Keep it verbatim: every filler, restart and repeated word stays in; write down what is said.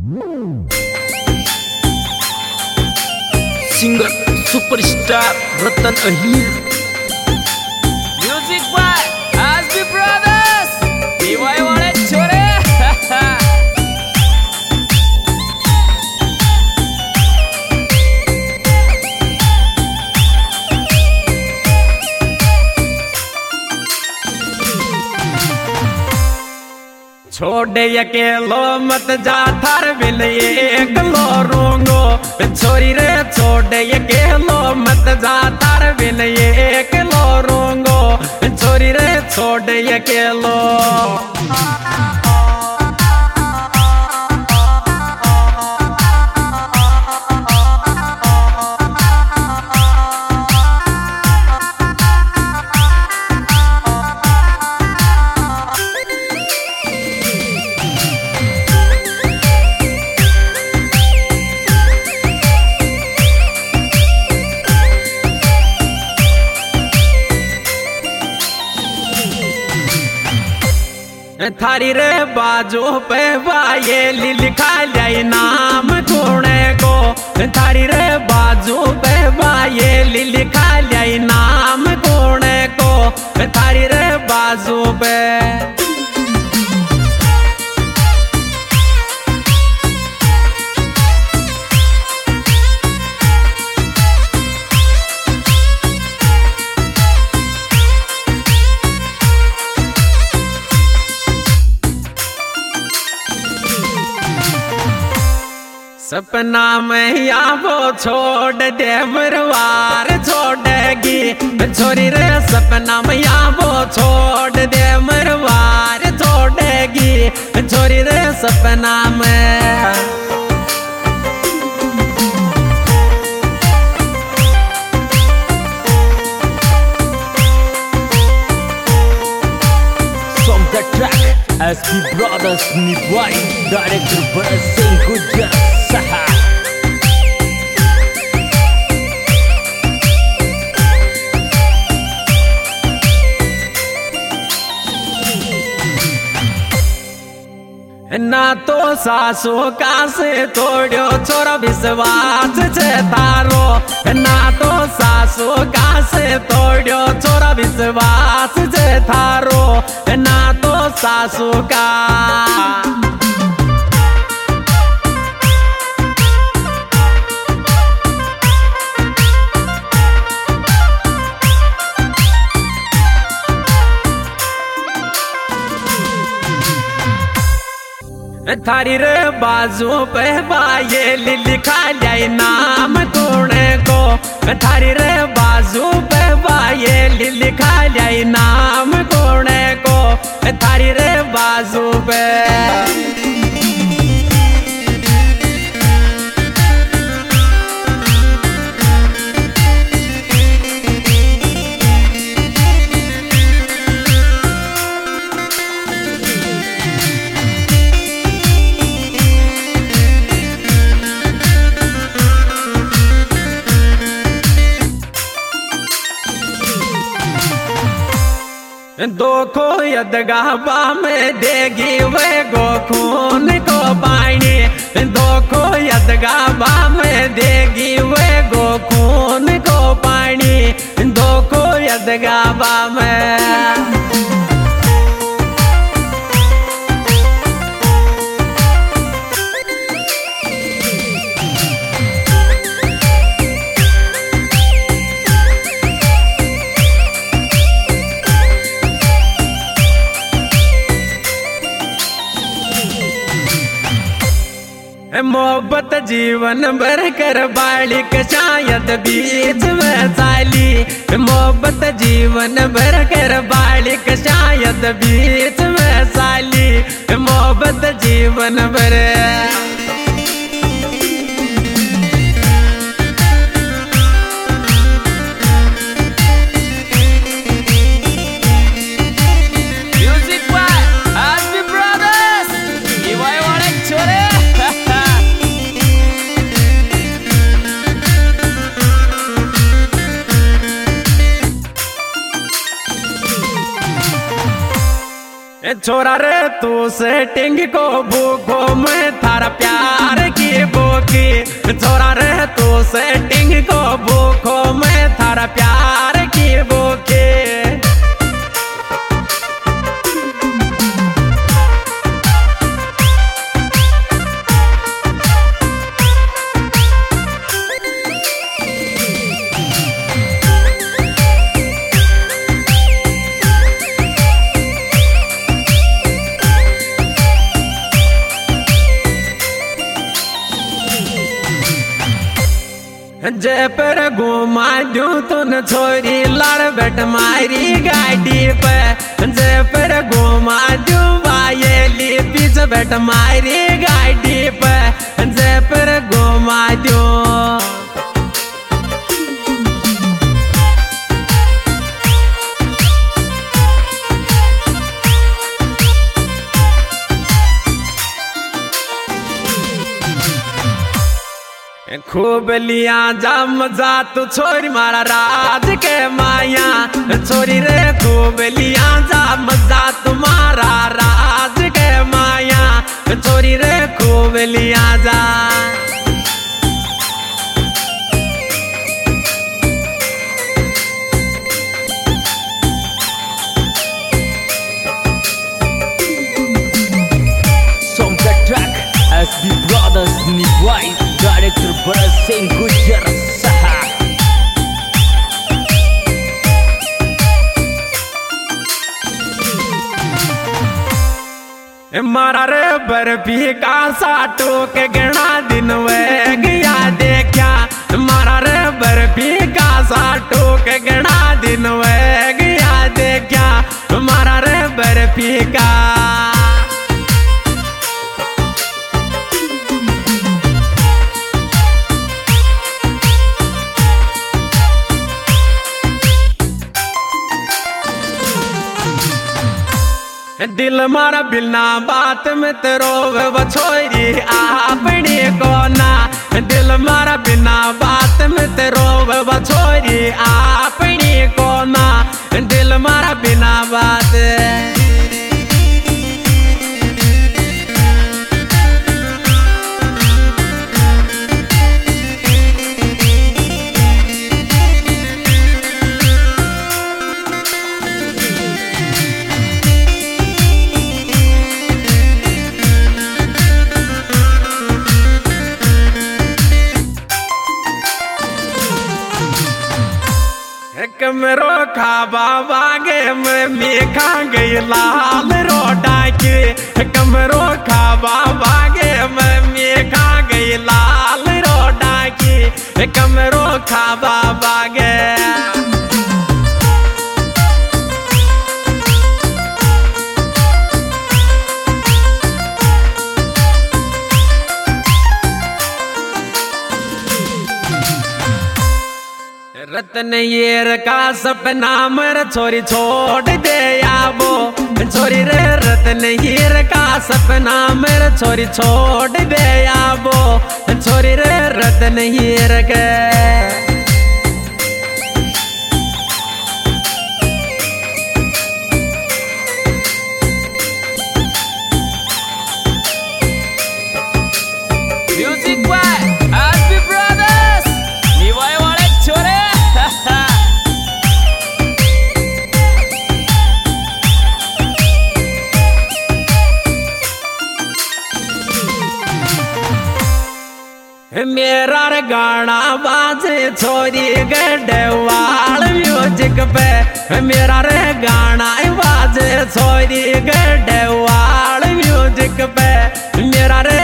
Singer superstar Ratan Ahir. Music by SB brothers, DY वाले छोरे। छोड़े अकेलो मत जा थार बिन एकलो रोंगो छोरी रे, छोड़े अकेलो मत जा थार बिन एकलो रोंगो छोरी रे, छोड़े अकेलो। थारी रे बाजू पे बाये लिखा जाए नाम कोने को, थारी रे बाजू पे बाये लिखा जाए नाम कोने को, थारी रे बाजू पे। सपना में या वो छोड़ दे मरवार छोड़ेगी छोरी रे, सपना में या वो छोड़ दे मरवार छोड़ेगी छोरी रे, सपना में। एसबी ब्रदर्स निभाई डायरेक्टर भरत सिंह गुजर सहा। ना तो सासू का से तोड़ो छोरा विश्वास छे थारो, ना तो सासू का से तोड़ो छोरा विश्वास छे थारो, ना तो सासू का। थारी रे बाजू पे बाये लिखा जाए नाम कोने को, थारी रे बाजू पे बाये लिखा जाए नाम कोने को, थारी रे बाजू पे। दो को यदगाबा में देगी वे गो खून को पानी, दो को यदगाबा में देगी वे गो खून को पानी, दो को यदगाबा में। मोहब्बत जीवन भर कर बालिक शायद बीच में साली, मोहब्बत जीवन भर कर बालिक शायद बीच में साली, मोहब्बत जीवन भर। Music by SB brothers, DY वाले छोरे। छोरा रे तू सेटिंग को भूखो मैं थारा प्यार जयपुर घुमा दूं तुन छोरी लड़ बैठ मारी गाड़ी पे जयपुर घुमा दूं वायली बीच बैठ मारी गाड़ी पे जयपुर घुमा दूं। खूब लिया जा मजा तू छोरी मारा राज के माया छोरी रे खूब लिया जा मजा तुम्हारा राज के माया छोरी रे खूब लिया जा। Song the track S B Brothers Nivai Director Bharat Singh Gujar Saha मारा रे बर्फी का साटो के गणा दिन वे गया देखा मारा रे बर्फी का साटो के गणा दिन वे गया देखा मारा रे बर्फी का। दिल मारा बिना बात में तेरो वे छोरी अपनी को ना दिल मारा बिना बात में तेरो वे छोरी अपनी को ना दिल मारा बिना बात। कमरो खाबा बागे में मेखा गई लाल रोडा के कमरो खाबा बागे में मेखा गई लाल रोडा के कमरो खाबा बागे। रतन येर का सपना मर छोरी छोड़ दे आबो छोरी रे रतन येर का सपना मर छोरी छोड़ दे आबो छोरी रे रतन येर के। Music by S B Brothers Nivai wale chore मेरा गाना बाजे छोरी गढ़वाल म्यूजिक पे मेरा रे गाना बाजे छोरी गढ़वाल म्यूजिक पे मेरा रे